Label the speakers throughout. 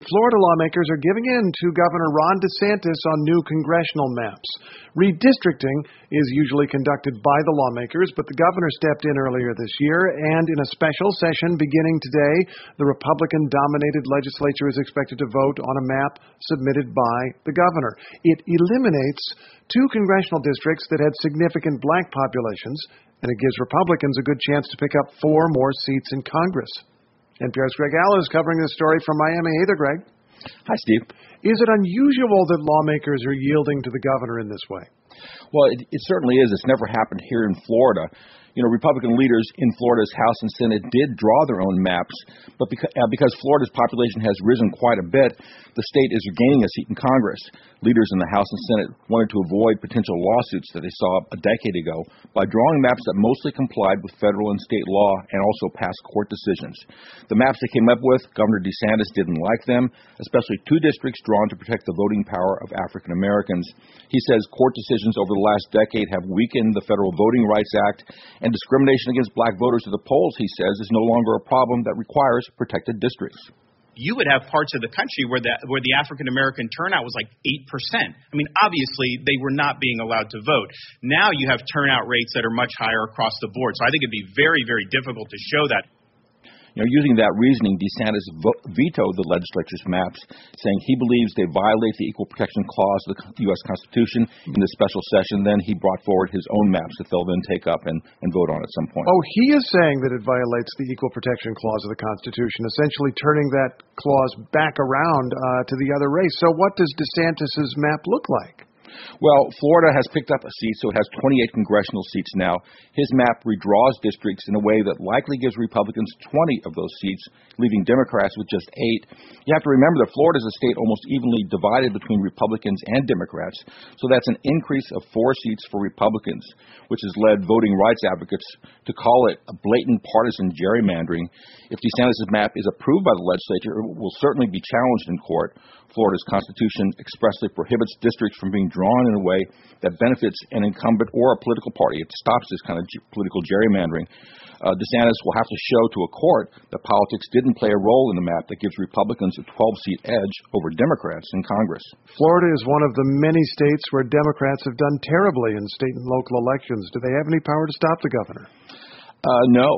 Speaker 1: Florida lawmakers are giving in to Governor Ron DeSantis on new congressional maps. Redistricting is usually conducted by the lawmakers, but the governor stepped in earlier this year, and in a special session beginning today, the Republican-dominated legislature is expected to vote on a map submitted by the governor. It eliminates two congressional districts that had significant black populations, and it gives Republicans a good chance to pick up 4 more seats in Congress. NPR's Greg Allen is covering this story from Miami. Hey there, Greg.
Speaker 2: Hi, Steve.
Speaker 1: Is it unusual that lawmakers are yielding to the governor in this way?
Speaker 2: Well, it certainly is. It's never happened here in Florida. Republican leaders in Florida's House and Senate did draw their own maps, but because Florida's population has risen quite a bit, the state is regaining a seat in Congress. Leaders in the House and Senate wanted to avoid potential lawsuits that they saw a decade ago by drawing maps that mostly complied with federal and state law and also passed court decisions. The maps they came up with, Governor DeSantis didn't like them, especially 2 districts drawn to protect the voting power of African Americans. He says court decisions over the last decade have weakened the Federal Voting Rights Act, and discrimination against black voters at the polls, he says, is no longer a problem that requires protected districts.
Speaker 3: You would have parts of the country where the African-American turnout was like 8%. I mean, obviously, they were not being allowed to vote. Now you have turnout rates that are much higher across the board. So I think it'd be very, very difficult to show that.
Speaker 2: Using that reasoning, DeSantis vetoed the legislature's maps, saying he believes they violate the Equal Protection Clause of the U.S. Constitution in the special session. Then he brought forward his own maps that they'll then take up and vote on at some point.
Speaker 1: Oh, he is saying that it violates the Equal Protection Clause of the Constitution, essentially turning that clause back around to the other race. So what does DeSantis's map look like?
Speaker 2: Well, Florida has picked up a seat, so it has 28 congressional seats now. His map redraws districts in a way that likely gives Republicans 20 of those seats, leaving Democrats with just 8. You have to remember that Florida is a state almost evenly divided between Republicans and Democrats, so that's an increase of 4 seats for Republicans, which has led voting rights advocates to call it a blatant partisan gerrymandering. If DeSantis' map is approved by the legislature, it will certainly be challenged in court. Florida's Constitution expressly prohibits districts from being drawn in a way that benefits an incumbent or a political party. It stops this kind of political gerrymandering. DeSantis will have to show to a court that politics didn't play a role in the map that gives Republicans a 12-seat edge over Democrats in Congress.
Speaker 1: Florida is one of the many states where Democrats have done terribly in state and local elections. Do they have any power to stop the governor?
Speaker 2: No.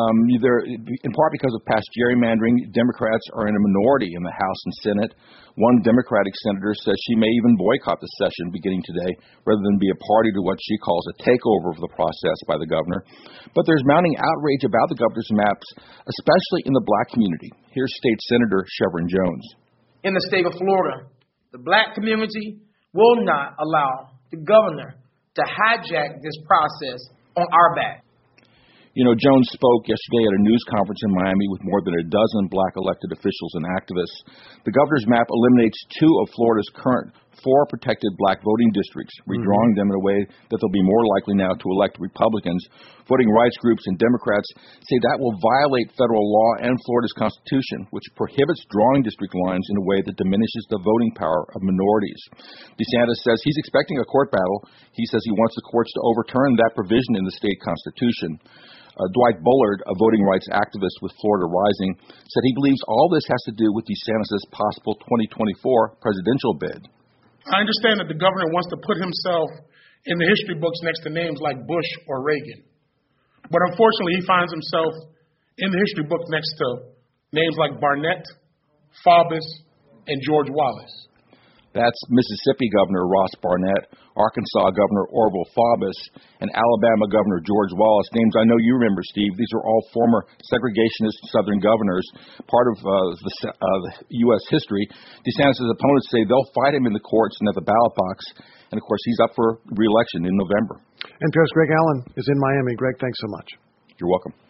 Speaker 2: In part because of past gerrymandering, Democrats are in a minority in the House and Senate. One Democratic senator says she may even boycott the session beginning today rather than be a party to what she calls a takeover of the process by the governor. But there's mounting outrage about the governor's maps, especially in the black community. Here's State Senator Chevron Jones.
Speaker 4: In the state of Florida, the black community will not allow the governor to hijack this process on our back.
Speaker 2: Jones spoke yesterday at a news conference in Miami with more than a dozen black elected officials and activists. The governor's map eliminates 2 of Florida's current 4 protected black voting districts, redrawing them in a way that they'll be more likely now to elect Republicans. Voting rights groups and Democrats say that will violate federal law and Florida's Constitution, which prohibits drawing district lines in a way that diminishes the voting power of minorities. DeSantis says he's expecting a court battle. He says he wants the courts to overturn that provision in the state constitution. Dwight Bullard, a voting rights activist with Florida Rising, said he believes all this has to do with DeSantis' possible 2024 presidential bid.
Speaker 5: I understand that the governor wants to put himself in the history books next to names like Bush or Reagan. But unfortunately, he finds himself in the history book next to names like Barnett, Faubus, and George Wallace.
Speaker 2: That's Mississippi Governor Ross Barnett, Arkansas Governor Orville Faubus, and Alabama Governor George Wallace, names I know you remember, Steve. These are all former segregationist Southern governors, part of the U.S. history. DeSantis' opponents say they'll fight him in the courts and at the ballot box, and of course he's up for re-election in November.
Speaker 1: NPR's Greg Allen is in Miami. Greg, thanks so much.
Speaker 2: You're welcome.